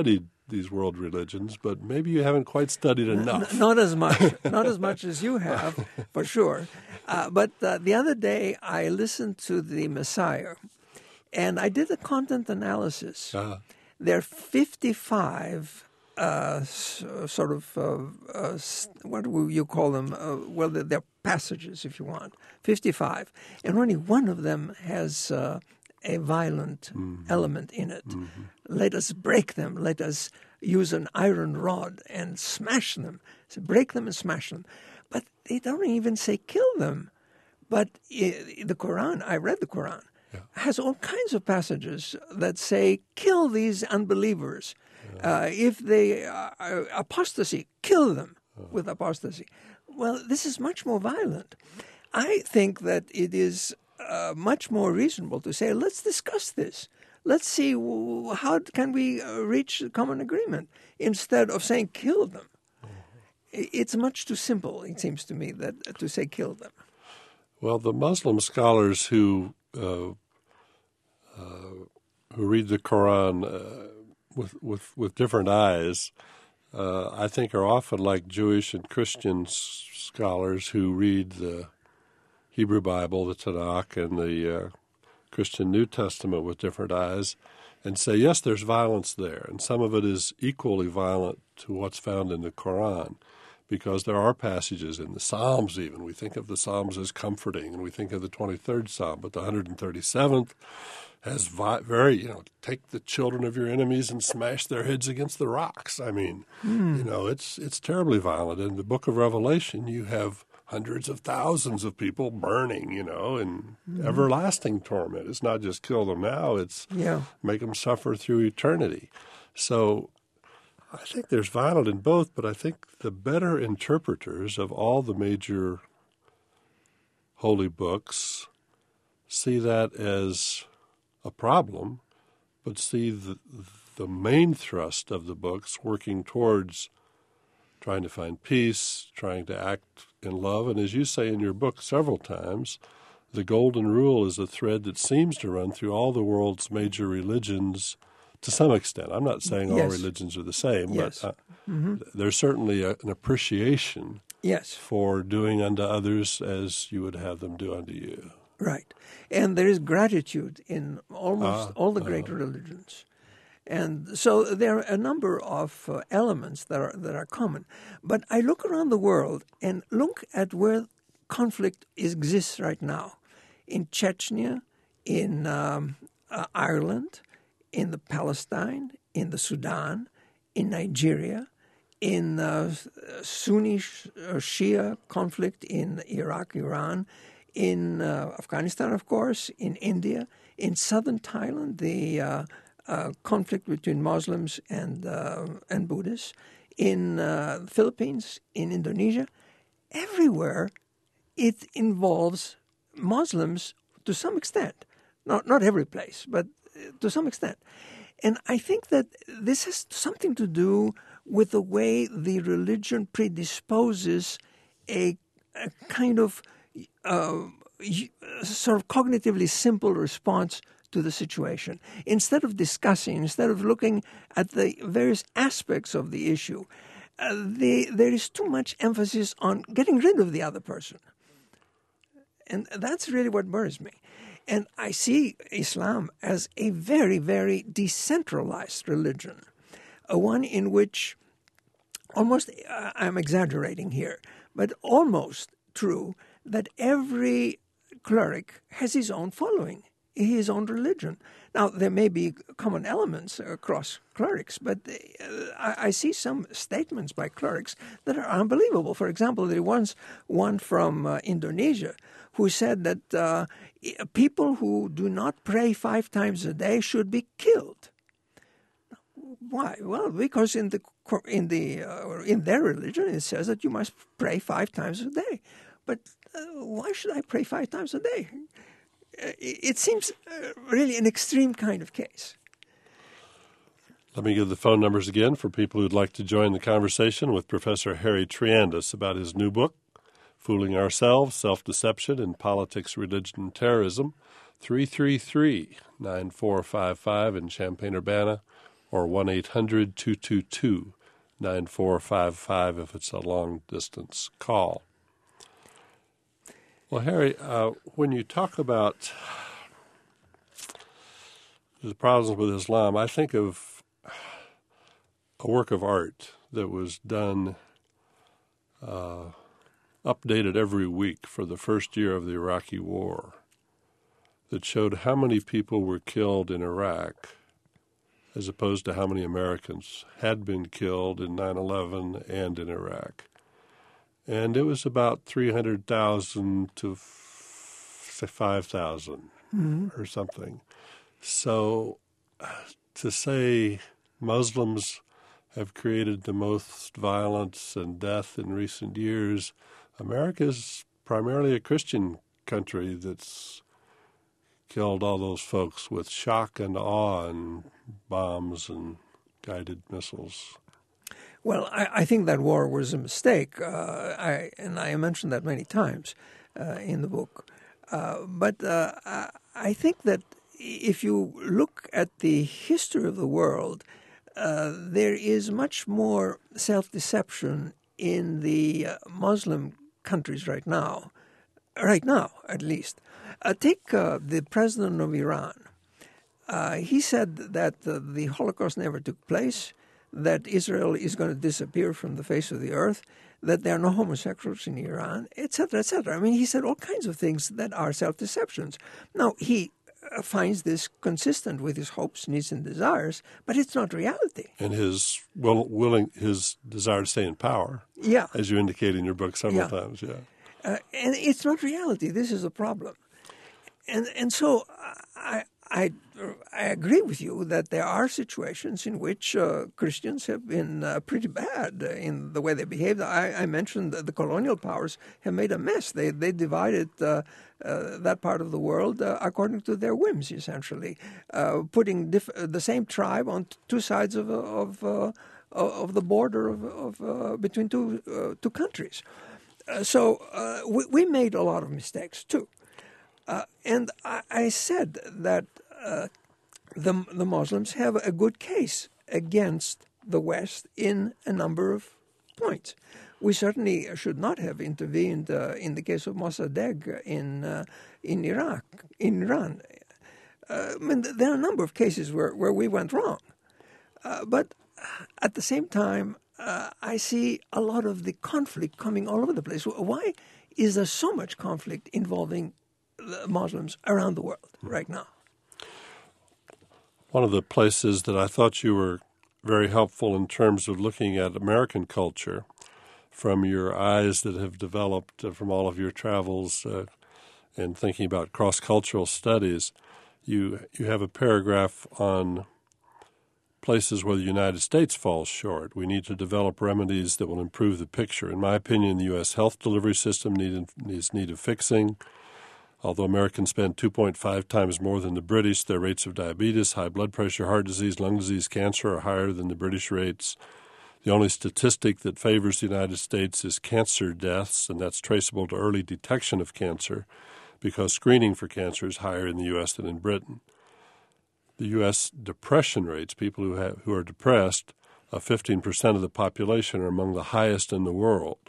these world religions, but maybe you haven't quite studied enough. N- not as much, not as much as you have, for sure. Uh, but uh, the other day I listened to the Messiah, and I did a content analysis. Uh-huh. There are fifty-five uh, s- sort of, uh, uh, what will you call them? Uh, well, they're, they're passages, if you want, fifty-five. And only one of them has uh, a violent mm-hmm. element in it. Mm-hmm. Let us break them. Let us use an iron rod and smash them. So break them and smash them. But they don't even say kill them. But I, the Quran, I read the Quran, yeah. has all kinds of passages that say kill these unbelievers. Yeah. Uh, if they are uh, apostasy, kill them oh. with apostasy. Well, this is much more violent. I think that it is uh, much more reasonable to say, let's discuss this. Let's see how can we reach a common agreement instead of saying kill them. It's much too simple, it seems to me, that to say kill them. Well, the Muslim scholars who uh, uh, who read the Quran uh, with, with with different eyes, uh, I think, are often like Jewish and Christian s- scholars who read the Hebrew Bible, the Tanakh, and the uh, Christian New Testament with different eyes, and say, yes, there's violence there, and some of it is equally violent to what's found in the Quran, because there are passages in the Psalms even. We think of the Psalms as comforting, and we think of the twenty-third Psalm, but the one hundred thirty-seventh has vi- very, you know, take the children of your enemies and smash their heads against the rocks. I mean, mm. you know, it's it's terribly violent. In the book of Revelation, you have hundreds of thousands of people burning, you know, in mm. everlasting torment. It's not just kill them now, it's yeah. make them suffer through eternity. So I think there's violence in both, but I think the better interpreters of all the major holy books see that as a problem, but see the, the main thrust of the books working towards trying to find peace, trying to act in love. And as you say in your book several times, the golden rule is a thread that seems to run through all the world's major religions to some extent. I'm not saying all yes. religions are the same, yes. but uh, mm-hmm. there's certainly a, an appreciation yes. for doing unto others as you would have them do unto you. Right. And there is gratitude in almost uh, all the great uh, religions. And so there are a number of uh, elements that are that are common. But I look around the world and look at where conflict exists right now. In Chechnya, in um, uh, Ireland, in the Palestine, in the Sudan, in Nigeria, in uh, Sunni uh, Shia conflict in Iraq, Iran, in uh, Afghanistan, of course, in India, in southern Thailand, the uh, uh, conflict between Muslims and uh, and Buddhists, in uh, the Philippines, in Indonesia. Everywhere it involves Muslims to some extent. Not, not every place, but to some extent. And I think that this has something to do with the way the religion predisposes a, a kind of uh, sort of cognitively simple response to the situation. Instead of discussing, instead of looking at the various aspects of the issue, uh, the, there is too much emphasis on getting rid of the other person. And that's really what worries me. And I see Islam as a very, very decentralized religion, a one in which almost, uh, I'm exaggerating here, but almost true, that every cleric has his own following, his own religion. Now, there may be common elements across clerics, but uh, I, I see some statements by clerics that are unbelievable. For example, there was one from uh, Indonesia who said that uh, people who do not pray five times a day should be killed. Why? Well, because in the in the uh, in their religion it says that you must pray five times a day. But uh, why should I pray five times a day? Uh, it seems uh, really an extreme kind of case. Let me give the phone numbers again for people who'd like to join the conversation with Professor Harry Triandis about his new book, Fooling Ourselves, Self-Deception in Politics, Religion, and Terrorism, three three three, nine four five five in Champaign-Urbana, or one eight hundred two two two nine four five five if it's a long-distance call. Well, Harry, uh, when you talk about the problems with Islam, I think of a work of art that was done, uh, updated every week for the first year of the Iraqi War, that showed how many people were killed in Iraq as opposed to how many Americans had been killed in nine eleven and in Iraq. And it was about three hundred thousand to five thousand mm-hmm. or something. So to say Muslims have created the most violence and death in recent years, America is primarily a Christian country that's killed all those folks with shock and awe and bombs and guided missiles. Well, I, I think that war was a mistake, uh, I, and I mentioned that many times uh, in the book. Uh, but uh, I, I think that if you look at the history of the world, uh, there is much more self-deception in the uh, Muslim countries right now, right now at least. Uh, take uh, the president of Iran. Uh, he said that uh, the Holocaust never took place, that Israel is going to disappear from the face of the earth, that there are no homosexuals in Iran, et cetera, et cetera. I mean, he said all kinds of things that are self-deceptions. Now, he uh, finds this consistent with his hopes, needs, and desires, but it's not reality. And his will, willing, his desire to stay in power, yeah, as you indicate in your book several yeah. times, yeah. Uh, and it's not reality. This is a problem. And and so I, I I agree with you that there are situations in which uh, Christians have been uh, pretty bad in the way they behaved. I, I mentioned that the colonial powers have made a mess. They they divided uh, uh, that part of the world uh, according to their whims, essentially, uh, putting diff- the same tribe on t- two sides of of uh, of the border of, of uh, between two uh, two countries. Uh, so uh, we, we made a lot of mistakes too. Uh, and I, I said that uh, the the Muslims have a good case against the West in a number of points. We certainly should not have intervened uh, in the case of Mossadegh in uh, in Iraq, in Iran. Uh, I mean, there are a number of cases where, where we went wrong. Uh, but at the same time, uh, I see a lot of the conflict coming all over the place. Why is there so much conflict involving Muslims around the world right now? One of the places that I thought you were very helpful in terms of looking at American culture from your eyes that have developed uh, from all of your travels uh, and thinking about cross-cultural studies, you you have a paragraph on places where the United States falls short. We need to develop remedies that will improve the picture. In my opinion, the U S health delivery system need, needs need of fixing. Although Americans spend two point five times more than the British, their rates of diabetes, high blood pressure, heart disease, lung disease, cancer are higher than the British rates. The only statistic that favors the United States is cancer deaths, and that's traceable to early detection of cancer because screening for cancer is higher in the U S than in Britain. The U S depression rates, people who have, who are depressed, uh, fifteen percent of the population are among the highest in the world.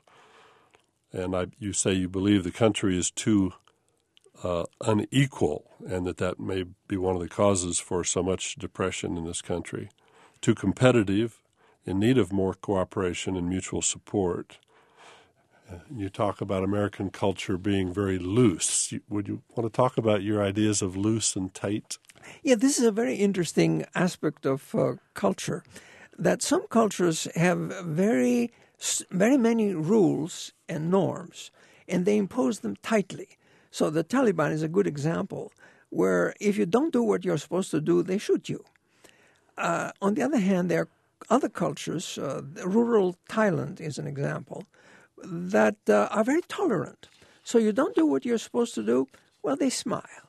And I, you say you believe the country is too Uh, unequal, and that that may be one of the causes for so much depression in this country. Too competitive, in need of more cooperation and mutual support. Uh, you talk about American culture being very loose. You, would you want to talk about your ideas of loose and tight? Yeah, this is a very interesting aspect of uh, culture, that some cultures have very, very many rules and norms, and they impose them tightly. So the Taliban is a good example where if you don't do what you're supposed to do, they shoot you. Uh, on the other hand, there are other cultures, uh, rural Thailand is an example, that uh, are very tolerant. So you don't do what you're supposed to do, well, they smile.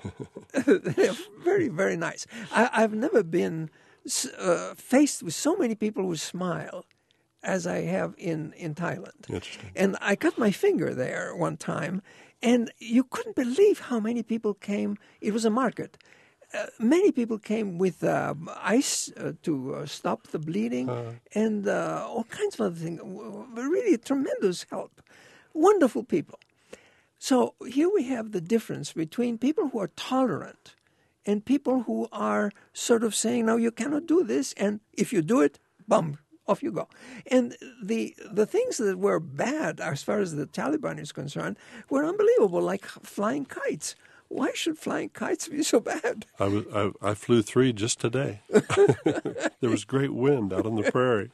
They're very, very nice. I, I've never been uh, faced with so many people who smile as I have in, in Thailand. And I cut my finger there one time, and you couldn't believe how many people came. It was a market. uh, many people came with um, ice uh, to uh, stop the bleeding uh. and uh, all kinds of other things. Really tremendous help. Wonderful people. So here we have the difference between people who are tolerant and people who are sort of saying, no, you cannot do this, and if you do it, bum, off you go. And the the things that were bad as far as the Taliban is concerned were unbelievable, like flying kites. Why should flying kites be so bad? I, was, I, I flew three just today. There was great wind out on the prairie.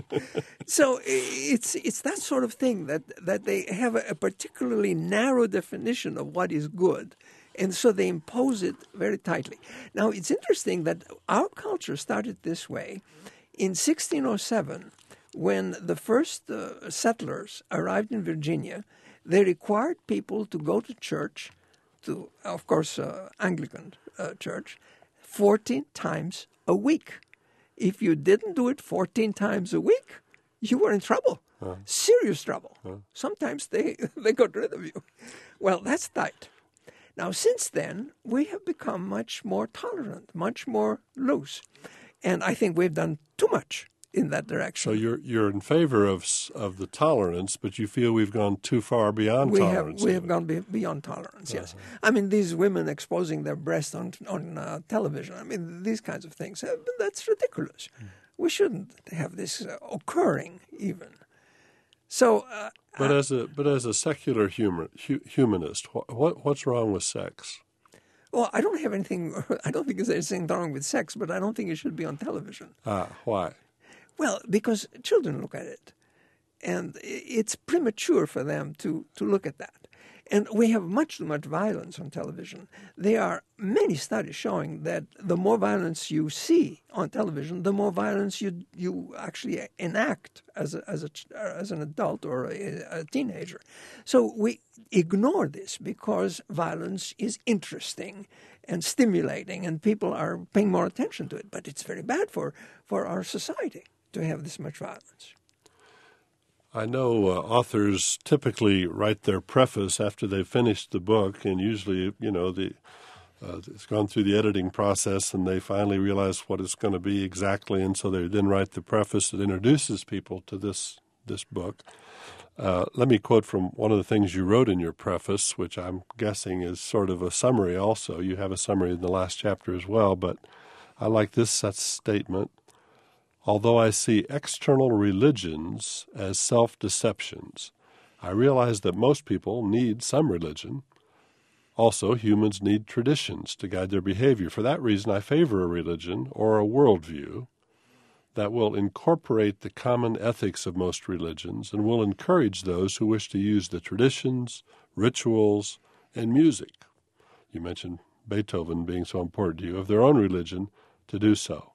So it's it's that sort of thing that, that they have a, a particularly narrow definition of what is good. And so they impose it very tightly. Now, it's interesting that our culture started this way. In sixteen oh seven, when the first uh, settlers arrived in Virginia, they required people to go to church, to, of course, uh, Anglican uh, church, fourteen times a week. If you didn't do it fourteen times a week, you were in trouble, huh. serious trouble. Huh. Sometimes they, they got rid of you. Well, that's tight. Now, since then, we have become much more tolerant, much more loose. And I think we've done too much in that direction. So you're you're in favor of of the tolerance, but you feel we've gone too far beyond we tolerance. Have, we have gone be, beyond tolerance, yes. Uh-huh. I mean, these women exposing their breasts on on uh, television, I mean, these kinds of things, uh, that's ridiculous. Mm. We shouldn't have this uh, occurring even. So, uh, But as a but as a secular humor, hu, humanist, what, what what's wrong with sex? Well, I don't have anything. I don't think there's anything wrong with sex, but I don't think it should be on television. Ah, why? Well, because children look at it, and it's premature for them to, to look at that. And we have much too much violence on television. There are many studies showing that the more violence you see on television, the more violence you you actually enact as a, as a, as an adult or a, a teenager. So we ignore this because violence is interesting and stimulating, and people are paying more attention to it. But it's very bad for, for our society to have this much violence. I know uh, authors typically write their preface after they've finished the book, and usually, you know, the uh, it's gone through the editing process, and they finally realize what it's going to be exactly, and so they then write the preface that introduces people to this this book. Uh, let me quote from one of the things you wrote in your preface, which I'm guessing is sort of a summary also. You have a summary in the last chapter as well, but I like this statement. Although I see external religions as self-deceptions, I realize that most people need some religion. Also, humans need traditions to guide their behavior. For that reason, I favor a religion or a worldview that will incorporate the common ethics of most religions and will encourage those who wish to use the traditions, rituals, and music. You mentioned Beethoven being so important to you, of their own religion to do so.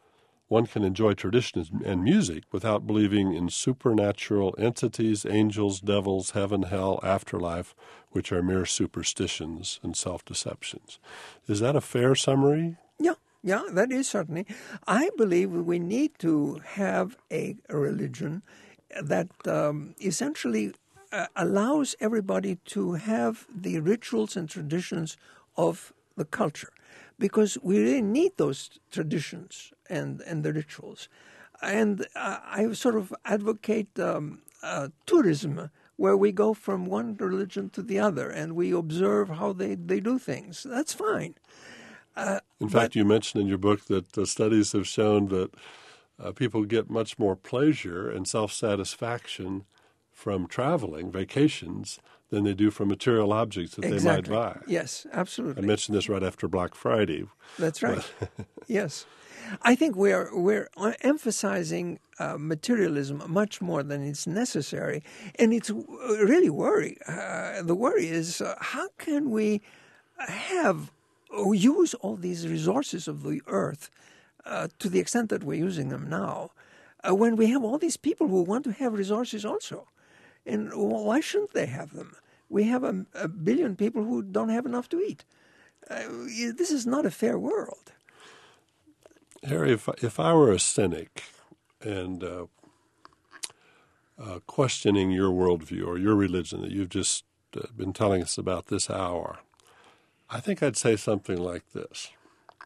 One can enjoy traditions and music without believing in supernatural entities, angels, devils, heaven, hell, afterlife, which are mere superstitions and self-deceptions. Is that a fair summary? Yeah, yeah, that is certainly. I believe we need to have a religion that um, essentially uh, allows everybody to have the rituals and traditions of the culture, because we really need those traditions and, and the rituals. And uh, I sort of advocate um, uh, tourism, where we go from one religion to the other and we observe how they, they do things. That's fine. Uh, in fact, but, you mentioned in your book that uh, studies have shown that uh, people get much more pleasure and self-satisfaction from traveling, vacations, than they do from material objects that exactly. they might buy. Yes, absolutely. I mentioned this right after Black Friday. That's right. Yes. I think we're we're emphasizing uh, materialism much more than it's necessary, and it's really worry. Uh, the worry is uh, how can we have or use all these resources of the earth uh, to the extent that we're using them now, uh, when we have all these people who want to have resources also, and why shouldn't they have them? We have a, a billion people who don't have enough to eat. Uh, this is not a fair world. Harry, if, if I were a cynic and uh, uh, questioning your worldview or your religion that you've just uh, been telling us about this hour, I think I'd say something like this.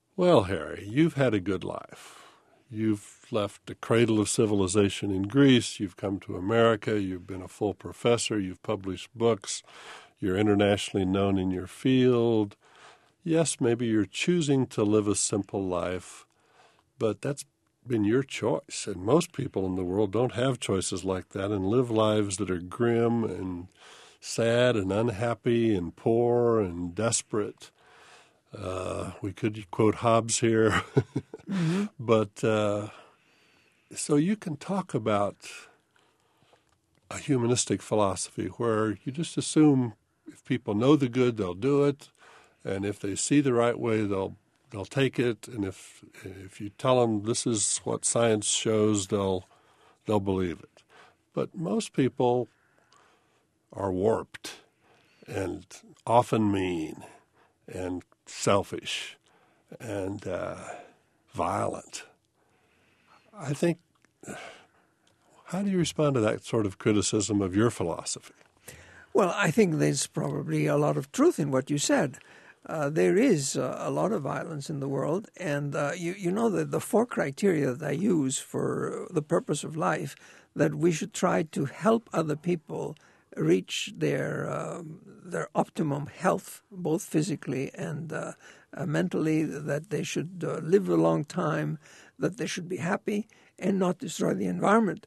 Well, Harry, you've had a good life. You've left the cradle of civilization in Greece. You've come to America. You've been a full professor. You've published books. You're internationally known in your field. Yes, maybe you're choosing to live a simple life, but that's been your choice. And most people in the world don't have choices like that and live lives that are grim and sad and unhappy and poor and desperate. Uh, we could quote Hobbes here. mm-hmm. But uh, so you can talk about a humanistic philosophy where you just assume if people know the good, they'll do it. And if they see the right way, they'll they'll take it. And if if you tell them this is what science shows, they'll they'll believe it. But most people are warped and often mean and selfish and uh, violent. I think, how do you respond to that sort of criticism of your philosophy? Well, I think there's probably a lot of truth in what you said. Uh, there is uh, a lot of violence in the world, and uh, you, you know that the four criteria that I use for the purpose of life, that we should try to help other people reach their um, their optimum health, both physically and uh, uh, mentally, that they should uh, live a long time, that they should be happy and not destroy the environment.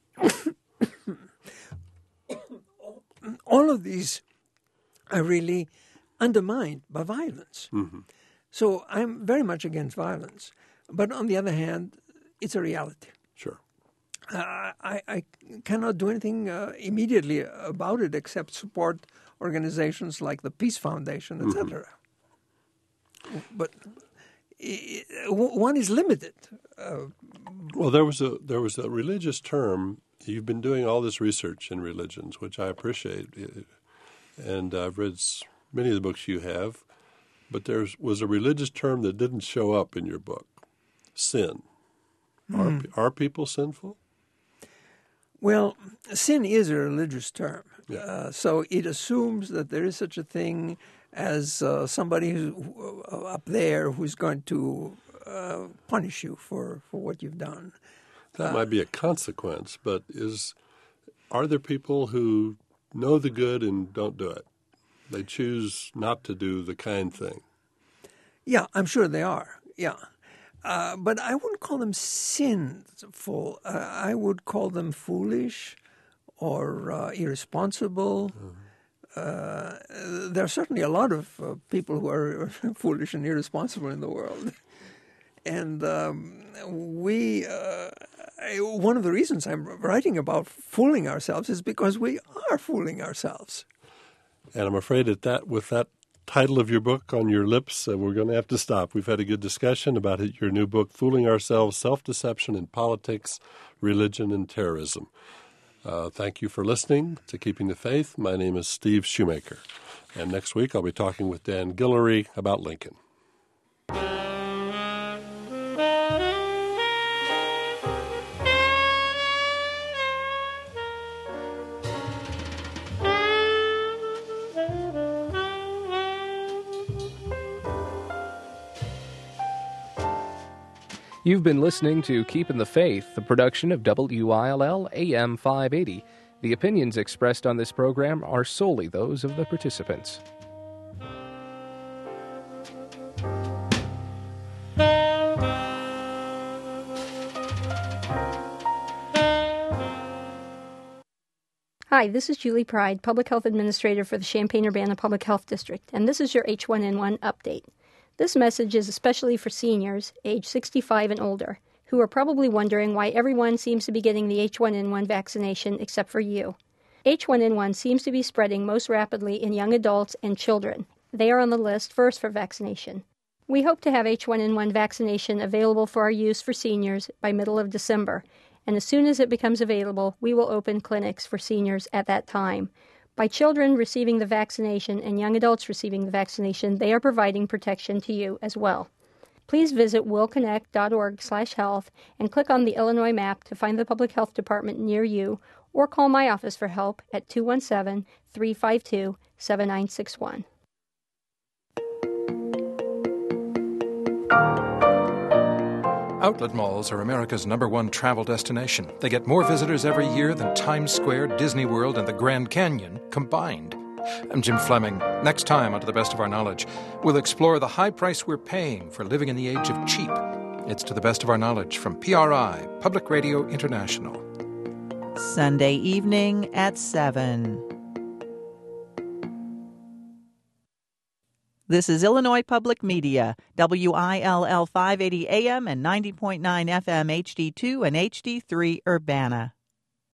All of these are really undermined by violence. Mm-hmm. So I'm very much against violence. But on the other hand, it's a reality. Sure. Uh, I, I cannot do anything uh, immediately about it except support organizations like the Peace Foundation, et cetera. Mm-hmm. But it, one is limited. Uh, well, there was a there was a religious term. You've been doing all this research in religions, which I appreciate, and I've read many of the books you have. But there was a religious term that didn't show up in your book: sin. Mm. Are are people sinful? Well, sin is a religious term, yeah. uh, so it assumes that there is such a thing as uh, somebody who's uh, up there who's going to uh, punish you for, for what you've done. That uh, might be a consequence, but is are there people who know the good and don't do it? They choose not to do the kind thing. Yeah, I'm sure they are, yeah. Uh, but I wouldn't call them sinful. Uh, I would call them foolish or uh, irresponsible. Mm-hmm. Uh, there are certainly a lot of uh, people who are foolish and irresponsible in the world. And um, we, uh, I, one of the reasons I'm writing about fooling ourselves is because we are fooling ourselves. And I'm afraid that, that with that title of your book on your lips, uh, we're going to have to stop. We've had a good discussion about it, your new book, Fooling Ourselves, Self-Deception in Politics, Religion, and Terrorism. Uh, thank you for listening to Keeping the Faith. My name is Steve Shoemaker. And next week I'll be talking with Dan Guillory about Lincoln. You've been listening to Keeping the Faith, the production of W I L L A M five eighty. The opinions expressed on this program are solely those of the participants. Hi, this is Julie Pride, Public Health Administrator for the Champaign-Urbana Public Health District, and this is your H one N one update. This message is especially for seniors, age sixty-five and older, who are probably wondering why everyone seems to be getting the H one N one vaccination except for you. H one N one seems to be spreading most rapidly in young adults and children. They are on the list first for vaccination. We hope to have H one N one vaccination available for our use for seniors by middle of December, and as soon as it becomes available, we will open clinics for seniors at that time. By children receiving the vaccination and young adults receiving the vaccination, they are providing protection to you as well. Please visit will connect dot org slash health and click on the Illinois map to find the public health department near you, or call my office for help at two one seven, three five two, seven nine six one. Outlet malls are America's number one travel destination. They get more visitors every year than Times Square, Disney World, and the Grand Canyon combined. I'm Jim Fleming. Next time, on To the Best of Our Knowledge, we'll explore the high price we're paying for living in the age of cheap. It's To the Best of Our Knowledge from P R I, Public Radio International. Sunday evening at seven. This is Illinois Public Media, W I L L five eighty A M and ninety point nine F M H D two and H D three Urbana.